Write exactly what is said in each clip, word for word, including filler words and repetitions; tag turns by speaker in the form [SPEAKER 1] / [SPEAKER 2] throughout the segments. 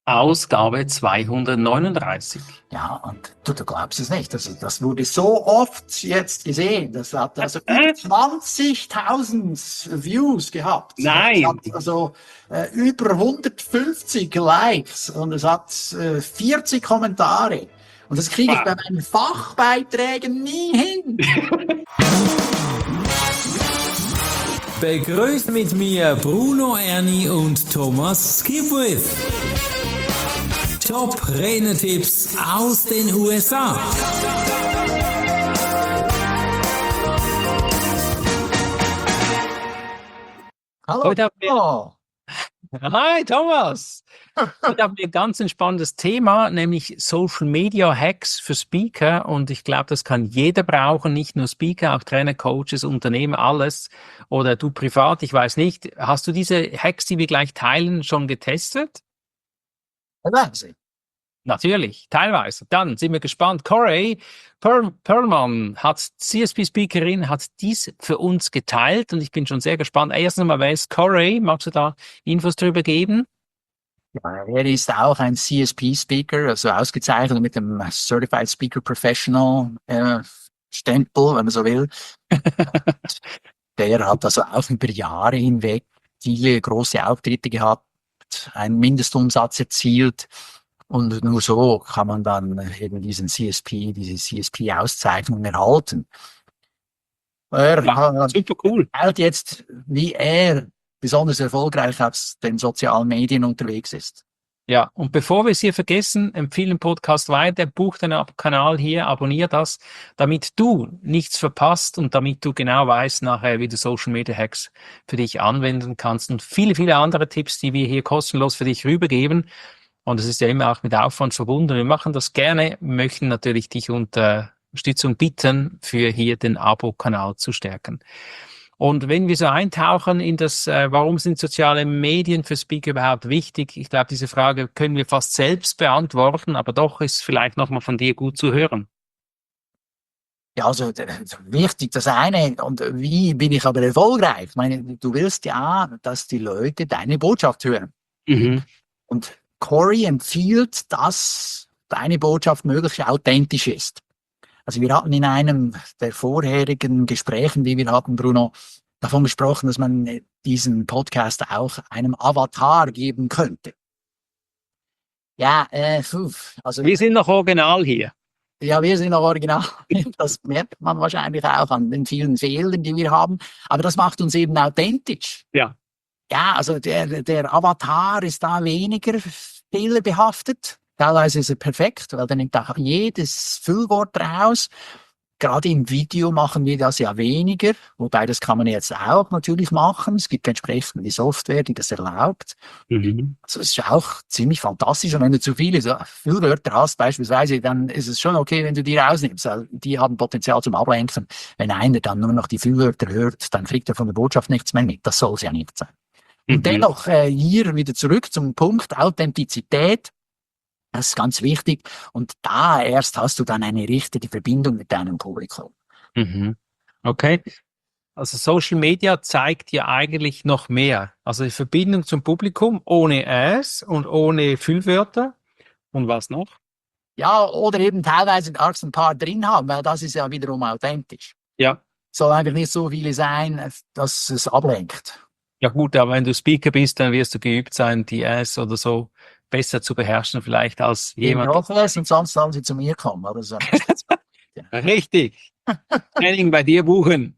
[SPEAKER 1] Ausgabe zweihundertneununddreißig.
[SPEAKER 2] Ja, und du, du glaubst es nicht. Also, das wurde so oft jetzt gesehen. Das hat also über zwanzigtausend Views gehabt.
[SPEAKER 1] Nein.
[SPEAKER 2] Es hat also äh, über hundertfünfzig Likes und es hat äh, vierzig Kommentare. Und das kriege ich bei meinen Fachbeiträgen nie hin.
[SPEAKER 3] Begrüßt mit mir Bruno Erni und Thomas Skipwith. Top-Renner-Tipps aus den U S A.
[SPEAKER 2] Hallo.
[SPEAKER 1] Heute haben wir,
[SPEAKER 2] Oh.
[SPEAKER 1] Hi Thomas! Heute haben wir ein ganz entspannendes Thema, nämlich Social Media Hacks für Speaker. Und ich glaube, das kann jeder brauchen, nicht nur Speaker, auch Trainer, Coaches, Unternehmen, alles. Oder du privat, ich weiß nicht. Hast du diese Hacks, die wir gleich teilen, schon getestet?
[SPEAKER 2] Wahnsinn.
[SPEAKER 1] Natürlich, teilweise. Dann sind wir gespannt. Corey Perl Perlman, hat C S P-Speakerin, hat dies für uns geteilt und ich bin schon sehr gespannt. Erstens mal, wer ist Corey? Magst du da Infos drüber geben?
[SPEAKER 2] Ja, er ist auch ein C S P-Speaker, also ausgezeichnet mit dem Certified Speaker Professional äh, Stempel, wenn man so will. Der hat also auch über Jahre hinweg viele große Auftritte gehabt, einen Mindestumsatz erzielt. Und nur so kann man dann eben diesen C S P, diese C S P-Auszeichnung erhalten. Er
[SPEAKER 1] Ja, super cool.
[SPEAKER 2] halt jetzt, wie er besonders erfolgreich auf den sozialen Medien unterwegs ist.
[SPEAKER 1] Ja, und bevor wir es hier vergessen, empfehlen Podcast weiter, buch den Kanal hier, abonnier das, damit du nichts verpasst und damit du genau weißt nachher, wie du Social Media Hacks für dich anwenden kannst und viele, viele andere Tipps, die wir hier kostenlos für dich rübergeben. Und es ist ja immer auch mit Aufwand verbunden. Wir machen das gerne, möchten natürlich dich um Unterstützung bitten, für hier den Abo-Kanal zu stärken. Und wenn wir so eintauchen in das, äh, warum sind soziale Medien für Speaker überhaupt wichtig? Ich glaube, diese Frage können wir fast selbst beantworten, aber doch ist vielleicht nochmal von dir gut zu hören.
[SPEAKER 2] Ja, also wichtig, das eine, und wie bin ich aber erfolgreich? Ich meine, du willst ja, dass die Leute deine Botschaft hören.
[SPEAKER 1] Mhm.
[SPEAKER 2] Und Corey empfiehlt, dass deine Botschaft möglichst authentisch ist. Also wir hatten in einem der vorherigen Gesprächen, die wir hatten, Bruno, davon gesprochen, dass man diesen Podcast auch einem Avatar geben könnte. Ja, äh, also
[SPEAKER 1] wir sind noch original hier.
[SPEAKER 2] Ja, wir sind noch original. Das merkt man wahrscheinlich auch an den vielen Fehlern, die wir haben. Aber das macht uns eben authentisch.
[SPEAKER 1] Ja.
[SPEAKER 2] Ja, also der, der Avatar ist da weniger fehlerbehaftet. Teilweise ist er perfekt, weil der nimmt auch jedes Füllwort raus. Gerade im Video machen wir das ja weniger, wobei das kann man jetzt auch natürlich machen. Es gibt entsprechend die Software, die das erlaubt.
[SPEAKER 1] Mhm.
[SPEAKER 2] Also es ist auch ziemlich fantastisch. Und wenn du zu viele so Füllwörter hast beispielsweise, dann ist es schon okay, wenn du die rausnimmst. Also die haben Potenzial zum Ablenken. Wenn einer dann nur noch die Füllwörter hört, dann kriegt er von der Botschaft nichts mehr mit. Das soll es ja nicht sein. Und
[SPEAKER 1] Mhm.
[SPEAKER 2] dennoch äh, hier wieder zurück zum Punkt Authentizität. Das ist ganz wichtig. Und da erst hast du dann eine richtige Verbindung mit deinem Publikum.
[SPEAKER 1] Mhm. Okay. Also Social Media zeigt ja eigentlich noch mehr. Also die Verbindung zum Publikum ohne S und ohne Füllwörter. Und was noch?
[SPEAKER 2] Ja, oder eben teilweise darfst du ein paar drin haben, weil das ist ja wiederum authentisch.
[SPEAKER 1] Ja.
[SPEAKER 2] Soll einfach nicht so viele sein, dass es ablenkt.
[SPEAKER 1] Ja gut, aber wenn du Speaker bist, dann wirst du geübt sein, die S oder so besser zu beherrschen vielleicht als jemand.
[SPEAKER 2] Ich hoffe es, und sonst sollen sie zu mir kommen. Oder so.
[SPEAKER 1] Ja. Richtig. Training bei dir buchen.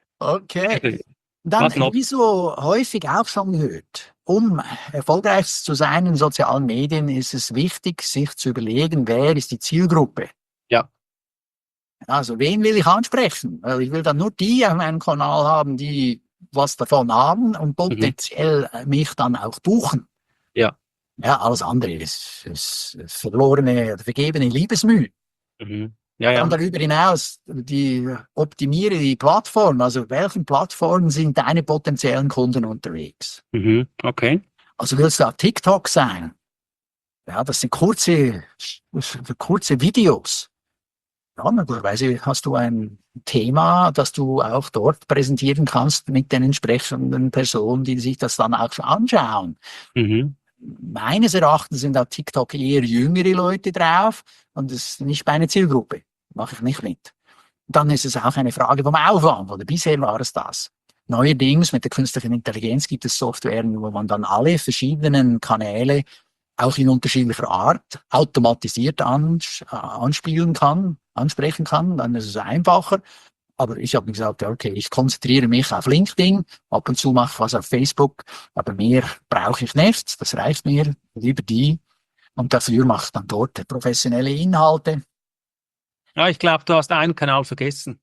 [SPEAKER 2] Okay. Dann, wie so häufig auch schon gehört, um erfolgreich zu sein in sozialen Medien, ist es wichtig, sich zu überlegen, wer ist die Zielgruppe.
[SPEAKER 1] Ja.
[SPEAKER 2] Also, wen will ich ansprechen? Also, ich will dann nur die auf meinem Kanal haben, die was davon haben und potenziell mhm. mich dann auch buchen.
[SPEAKER 1] Ja.
[SPEAKER 2] Ja, alles andere ist, ist verlorene, vergebene Liebesmüh.
[SPEAKER 1] Mhm. Ja, ja.
[SPEAKER 2] Dann darüber hinaus, die optimiere die Plattform. Also, welchen Plattformen sind deine potenziellen Kunden unterwegs?
[SPEAKER 1] Mhm. Okay.
[SPEAKER 2] Also, willst du auf TikTok sein? Ja, das sind kurze, kurze Videos. Ja, möglicherweise hast du ein Thema, das du auch dort präsentieren kannst mit den entsprechenden Personen, die sich das dann auch anschauen.
[SPEAKER 1] Mhm.
[SPEAKER 2] meines Erachtens sind auf TikTok eher jüngere Leute drauf und das ist nicht meine Zielgruppe. Mache ich nicht mit. Dann ist es auch eine Frage vom Aufwand, oder bisher war es das. Neuerdings mit der künstlichen Intelligenz gibt es Software, wo man dann alle verschiedenen Kanäle auch in unterschiedlicher Art automatisiert ans, äh, anspielen kann, ansprechen kann. Dann ist es einfacher. Aber ich habe mir gesagt, ja, okay, ich konzentriere mich auf LinkedIn, ab und zu mache ich was auf Facebook, aber mehr brauche ich nicht. Das reicht mir, lieber die. Und dafür mache ich dann dort professionelle Inhalte.
[SPEAKER 1] Ja, ich glaube, du hast einen Kanal vergessen,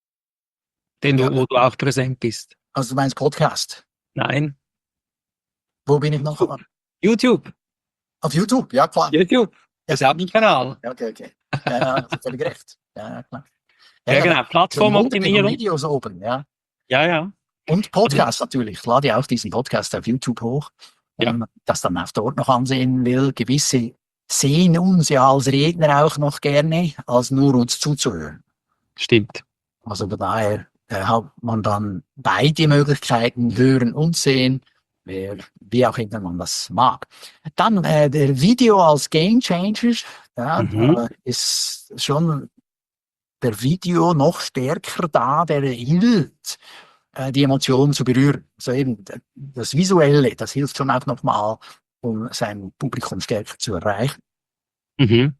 [SPEAKER 1] den du,
[SPEAKER 2] Ja.
[SPEAKER 1] wo du auch präsent bist.
[SPEAKER 2] Also du meinst Podcast?
[SPEAKER 1] Nein,
[SPEAKER 2] Wo bin ich noch?
[SPEAKER 1] YouTube.
[SPEAKER 2] Auf YouTube, ja klar.
[SPEAKER 1] YouTube. Das ist auch ein Kanal.
[SPEAKER 2] Ja, okay, okay. Ja, ja, hast du völlig recht. Ja, ja, klar.
[SPEAKER 1] Ja, genau.
[SPEAKER 2] Hunderte von
[SPEAKER 1] Plattformoptimierung.
[SPEAKER 2] Videos oben, ja.
[SPEAKER 1] Ja, ja.
[SPEAKER 2] Und Podcast natürlich. Ich lade ja auch diesen Podcast auf YouTube hoch.
[SPEAKER 1] Ja.
[SPEAKER 2] Ähm, das dann auch dort noch ansehen will. Gewisse sehen uns ja als Redner auch noch gerne, als nur uns zuzuhören.
[SPEAKER 1] Stimmt.
[SPEAKER 2] Also von daher äh, hat man dann beide Möglichkeiten, hören und sehen, wer, wie auch immer man das mag. Dann äh, der Video als Game Changer, ja,
[SPEAKER 1] Mhm.
[SPEAKER 2] da ist schon der Video noch stärker da, der hilft, äh, die Emotionen zu berühren. Also eben d- das Visuelle, das hilft schon auch nochmal, um sein Publikum stärker zu erreichen.
[SPEAKER 1] Mhm.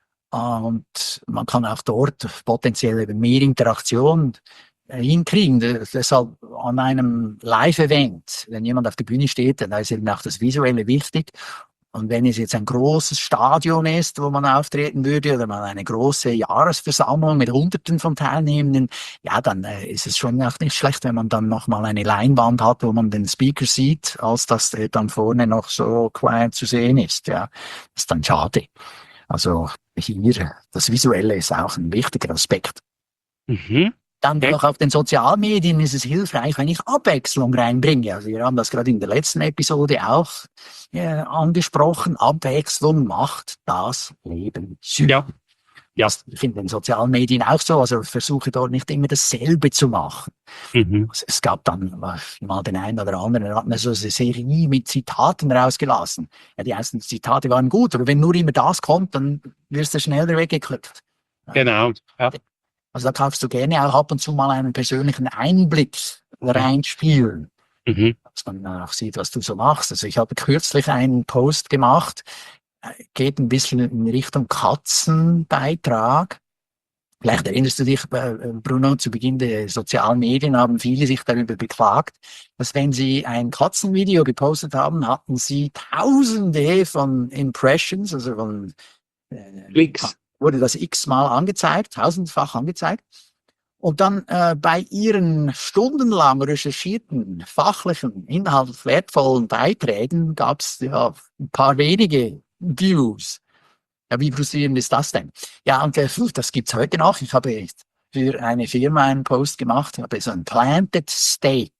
[SPEAKER 2] Und man kann auch dort potenziell eben mehr Interaktion äh, hinkriegen. De- Deshalb an einem Live-Event, wenn jemand auf der Bühne steht, dann ist eben auch das Visuelle wichtig. Und wenn es jetzt ein großes Stadion ist, wo man auftreten würde, oder mal eine große Jahresversammlung mit Hunderten von Teilnehmenden, ja, dann äh, ist es schon auch nicht schlecht, wenn man dann nochmal eine Leinwand hat, wo man den Speaker sieht, als dass der dann vorne noch so klein zu sehen ist. Ja, das ist dann schade. Also hier, das Visuelle ist auch ein wichtiger Aspekt.
[SPEAKER 1] Mhm.
[SPEAKER 2] Dann
[SPEAKER 1] Okay.
[SPEAKER 2] auch auf den Sozialmedien ist es hilfreich, wenn ich Abwechslung reinbringe. Also wir haben das gerade in der letzten Episode auch äh, angesprochen. Abwechslung macht das Leben süß.
[SPEAKER 1] Ja. Ja.
[SPEAKER 2] Das finde ich in den sozialen Medien auch so. Also ich versuche dort nicht immer dasselbe zu machen.
[SPEAKER 1] Mhm.
[SPEAKER 2] Also es gab dann mal den einen oder anderen, der hat mir so eine Serie mit Zitaten rausgelassen. Ja, die ersten Zitate waren gut, aber wenn nur immer das kommt, dann wirst du schneller weggeklickt.
[SPEAKER 1] Genau. Ja.
[SPEAKER 2] Also da kannst du gerne auch ab und zu mal einen persönlichen Einblick reinspielen,
[SPEAKER 1] Mhm.
[SPEAKER 2] dass man dann auch sieht, was du so machst. Also ich habe kürzlich einen Post gemacht, äh, geht ein bisschen in Richtung Katzenbeitrag. Vielleicht erinnerst du dich, äh, Bruno, zu Beginn der sozialen Medien haben viele sich darüber beklagt, dass wenn sie ein Katzenvideo gepostet haben, hatten sie Tausende von Impressions, also von äh,
[SPEAKER 1] Klicks.
[SPEAKER 2] wurde das x-mal angezeigt, tausendfach angezeigt. Und dann äh, bei ihren stundenlang recherchierten, fachlichen, inhaltlich wertvollen Beiträgen gab es ja ein paar wenige Views. Ja, wie frustrierend ist das denn? Ja, und äh, das gibt's heute noch. Ich habe für eine Firma einen Post gemacht, ich habe so ein Planted Steak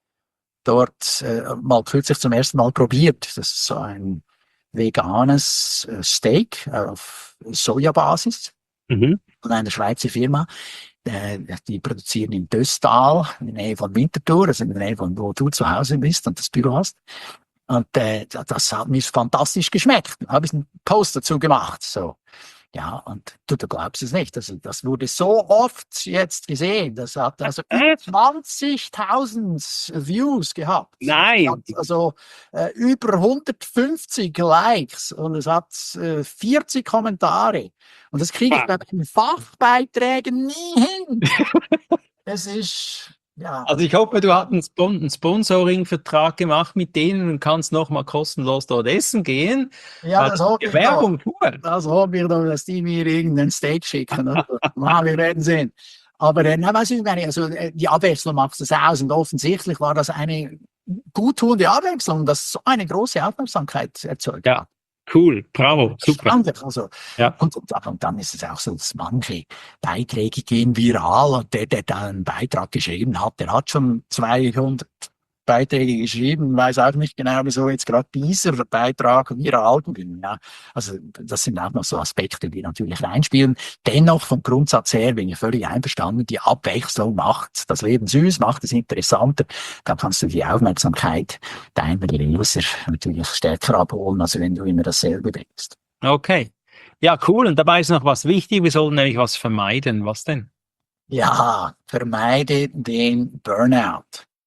[SPEAKER 2] dort äh, mal kürzlich zum ersten Mal probiert. Das ist so ein veganes äh, Steak auf Sojabasis
[SPEAKER 1] Mhm.
[SPEAKER 2] von einer Schweizer Firma. Äh, die produzieren in Döstal, in der Nähe von Winterthur, also in der Nähe von wo du zu Hause bist und das Büro hast. Und äh, das hat mir fantastisch geschmeckt. Da habe ich einen Post dazu gemacht. So. Ja, und du, du glaubst es nicht. Also, das wurde so oft jetzt gesehen. Das hat also über zwanzigtausend Views gehabt.
[SPEAKER 1] Nein.
[SPEAKER 2] Hat also äh, über hundertfünfzig Likes und es hat äh, vierzig Kommentare. Und das kriege ich bei den Fachbeiträgen nie hin. Es ist, ja.
[SPEAKER 1] Also ich hoffe, du hast einen, Spon einen Sponsoring-Vertrag gemacht mit denen und kannst noch mal kostenlos dort essen gehen.
[SPEAKER 2] Ja,
[SPEAKER 1] Weil
[SPEAKER 2] das hoffe ich
[SPEAKER 1] Werbung pur.
[SPEAKER 2] Das hoffe ich doch, dass die mir irgendeinen Stage schicken. Oder? Na, wir werden sehen. Aber äh, na, was ich meine, also äh, die Abwechslung macht es aus und offensichtlich war das eine guttuende Abwechslung, das so eine große Aufmerksamkeit erzeugt
[SPEAKER 1] Ja.
[SPEAKER 2] hat.
[SPEAKER 1] Cool, bravo, super.
[SPEAKER 2] Erstaunlich, also.
[SPEAKER 1] Ja.
[SPEAKER 2] Und, und, und dann ist es auch so, dass manche Beiträge gehen viral und der, der da einen Beitrag geschrieben hat, der hat schon zweihunderttausend Beiträge geschrieben, weiß auch nicht genau, wieso jetzt gerade dieser Beitrag viral ging. Ja, also das sind auch noch so Aspekte, die natürlich reinspielen. Dennoch vom Grundsatz her bin ich völlig einverstanden. Die Abwechslung macht das Leben süß, macht es interessanter. Da kannst du die Aufmerksamkeit deiner Leser natürlich stärker abholen, als wenn du immer dasselbe denkst.
[SPEAKER 1] Okay. Ja, cool. Und dabei ist noch was wichtig. Wir sollen nämlich was vermeiden. Was denn?
[SPEAKER 2] Ja, vermeide den Burnout.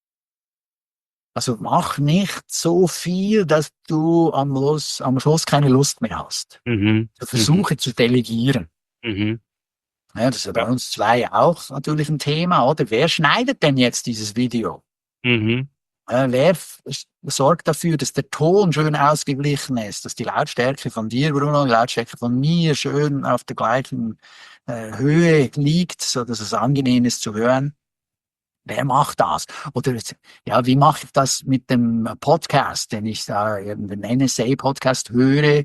[SPEAKER 2] Also mach nicht so viel, dass du am Schluss, am Schluss keine Lust mehr hast.
[SPEAKER 1] Mhm.
[SPEAKER 2] Also versuche
[SPEAKER 1] Mhm.
[SPEAKER 2] zu delegieren.
[SPEAKER 1] Mhm.
[SPEAKER 2] Ja, das ist ja bei
[SPEAKER 1] Ja.
[SPEAKER 2] uns zwei auch natürlich ein Thema, oder? Wer schneidet denn jetzt dieses Video?
[SPEAKER 1] Mhm.
[SPEAKER 2] Äh, wer f- sorgt dafür, dass der Ton schön ausgeglichen ist, dass die Lautstärke von dir, Bruno, die Lautstärke von mir schön auf der gleichen äh, Höhe liegt, so dass es angenehm ist zu hören? Wer macht das? Oder ja, wie mache ich das mit dem Podcast, den ich da, eben den N S A-Podcast höre? Äh,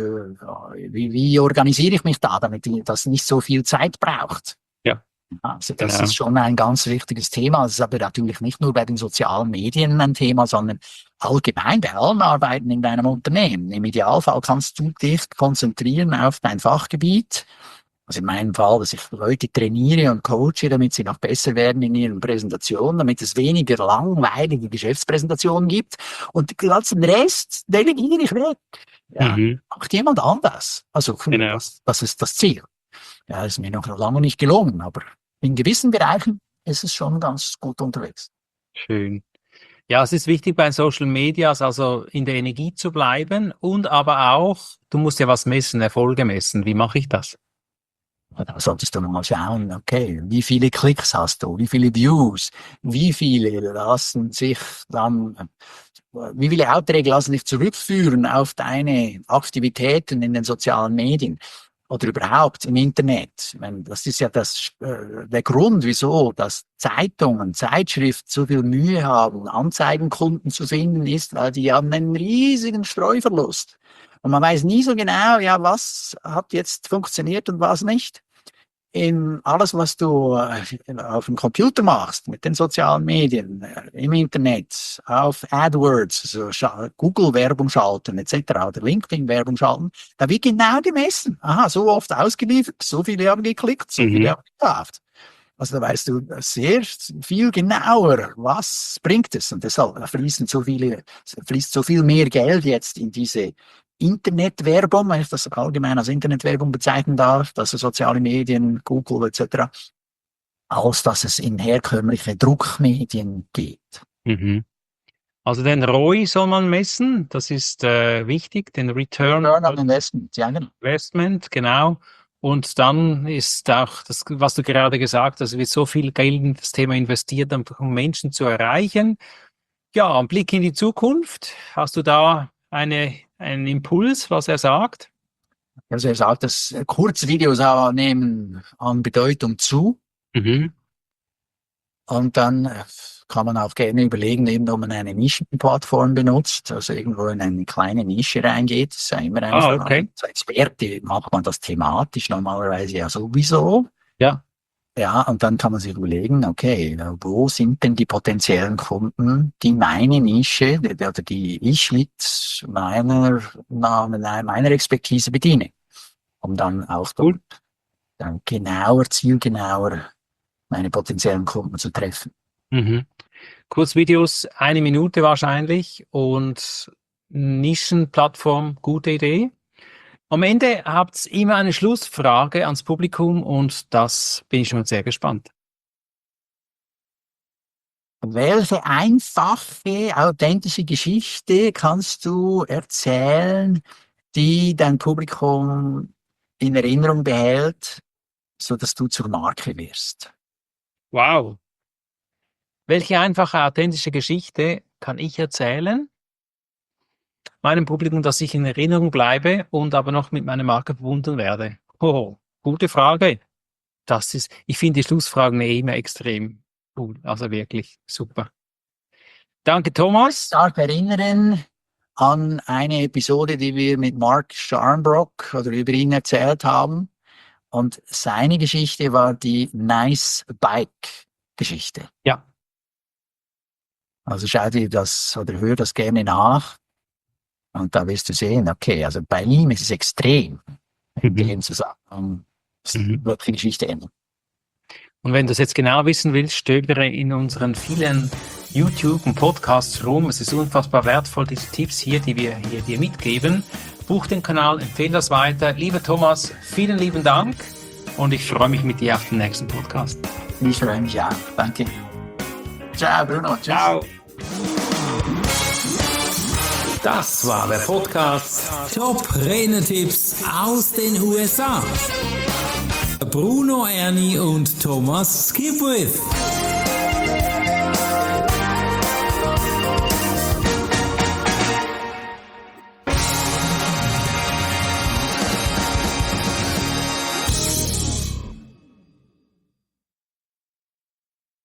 [SPEAKER 2] Wie, wie organisiere ich mich da, damit die- das nicht so viel Zeit braucht?
[SPEAKER 1] Ja,
[SPEAKER 2] Also das
[SPEAKER 1] genau.
[SPEAKER 2] ist schon ein ganz wichtiges Thema. Das ist aber natürlich nicht nur bei den sozialen Medien ein Thema, sondern allgemein bei allen Arbeiten in deinem Unternehmen. Im Idealfall kannst du dich konzentrieren auf dein Fachgebiet. Also in meinem Fall, dass ich Leute trainiere und coache, damit sie noch besser werden in ihren Präsentationen, damit es weniger langweilige Geschäftspräsentationen gibt. Und den ganzen Rest delegiere ich weg. Ja,
[SPEAKER 1] Mhm.
[SPEAKER 2] macht jemand anders. Also
[SPEAKER 1] Genau.
[SPEAKER 2] das, das ist das Ziel. Ja, ist mir noch lange nicht gelungen, aber in gewissen Bereichen ist es schon ganz gut unterwegs.
[SPEAKER 1] Schön. Ja, es ist wichtig bei Social Medias, also in der Energie zu bleiben und aber auch, du musst ja was messen, Erfolge messen. Wie mache ich das?
[SPEAKER 2] Da solltest du mal schauen, okay, wie viele Klicks hast du, wie viele Views, wie viele lassen sich dann, wie viele Aufträge lassen sich zurückführen auf deine Aktivitäten in den sozialen Medien oder überhaupt im Internet. Ich meine, das ist ja das, äh, der Grund, wieso dass Zeitungen, Zeitschriften so viel Mühe haben, Anzeigenkunden zu finden, ist, weil die haben einen riesigen Streuverlust. Und man weiß nie so genau, ja, was hat jetzt funktioniert und was nicht. In alles, was du äh, auf dem Computer machst, mit den sozialen Medien, äh, im Internet, auf AdWords, also Google-Werbung schalten et cetera oder LinkedIn-Werbung schalten, da wird genau gemessen. Aha, so oft ausgeliefert, so viele haben geklickt, so viele
[SPEAKER 1] Mhm.
[SPEAKER 2] haben gekauft. Also da weißt du sehr viel genauer, was bringt es. Und deshalb fließen so viele, fließt so viel mehr Geld jetzt in diese Internetwerbung, wenn ich das allgemein als Internetwerbung bezeichnen darf, also soziale Medien, Google et cetera, als dass es in herkömmliche Druckmedien geht.
[SPEAKER 1] Mhm. Also den R O I soll man messen, das ist äh, wichtig, den Return
[SPEAKER 2] Return on
[SPEAKER 1] on
[SPEAKER 2] Investment, ja genau.
[SPEAKER 1] Investment, genau. Und dann ist auch das, was du gerade gesagt hast, es wird so viel Geld in das Thema investiert, um Menschen zu erreichen. Ja, ein Blick in die Zukunft. Hast du da eine, einen Impuls, was er sagt?
[SPEAKER 2] Also er sagt, dass Kurzvideos nehmen an Bedeutung zu.
[SPEAKER 1] Mhm.
[SPEAKER 2] Und dann äh, kann man auch gerne überlegen, eben, ob man eine Nischenplattform benutzt, also irgendwo in eine kleine Nische reingeht. Das ist ja immer eine
[SPEAKER 1] Ah,
[SPEAKER 2] Frage.
[SPEAKER 1] okay.
[SPEAKER 2] Als Experte macht man das thematisch normalerweise ja sowieso.
[SPEAKER 1] Ja.
[SPEAKER 2] Ja, und dann kann man sich überlegen, okay, wo sind denn die potenziellen Kunden, die meine Nische, die, oder die ich mit meiner, meiner Expertise bediene, um dann auch
[SPEAKER 1] Cool.
[SPEAKER 2] dort dann genauer, zielgenauer meine potenziellen Kunden zu treffen.
[SPEAKER 1] Mhm. Kurzvideos, eine Minute wahrscheinlich und Nischenplattform, gute Idee. Am Ende habt ihr immer eine Schlussfrage ans Publikum und das bin ich schon sehr gespannt.
[SPEAKER 2] Welche einfache, authentische Geschichte kannst du erzählen, die dein Publikum in Erinnerung behält, so dass du zur Marke wirst?
[SPEAKER 1] Wow. Welche einfache, authentische Geschichte kann ich erzählen? Meinem Publikum, dass ich in Erinnerung bleibe und aber noch mit meiner Marke verbunden werde. Oh, gute Frage. Das ist, ich finde die Schlussfragen immer extrem cool. Also wirklich super. Danke, Thomas.
[SPEAKER 2] Ich darf erinnern an eine Episode, die wir mit Mark Scharnbrock oder über ihn erzählt haben. Und seine Geschichte war die Nice Bike Geschichte.
[SPEAKER 1] Ja.
[SPEAKER 2] Also schau dir das oder hör das gerne nach. Und da wirst du sehen, okay, also bei ihm ist es extrem.
[SPEAKER 1] Mhm.
[SPEAKER 2] Gehen zusammen. Das
[SPEAKER 1] Mhm.
[SPEAKER 2] wird die Geschichte ändern.
[SPEAKER 1] Und wenn du es jetzt genau wissen willst, stöbere in unseren vielen YouTube und Podcasts rum. Es ist unfassbar wertvoll, diese Tipps hier, die wir hier dir mitgeben. Buch den Kanal, empfehle das weiter. Lieber Thomas, vielen lieben Dank und ich freue mich mit dir auf den nächsten Podcast.
[SPEAKER 2] Ich freue mich auch. Danke. Ciao, Bruno. Tschüss.
[SPEAKER 1] Ciao.
[SPEAKER 3] Das war der Podcast Top Renetipps aus den U S A. Bruno Erni und Thomas Skipwith.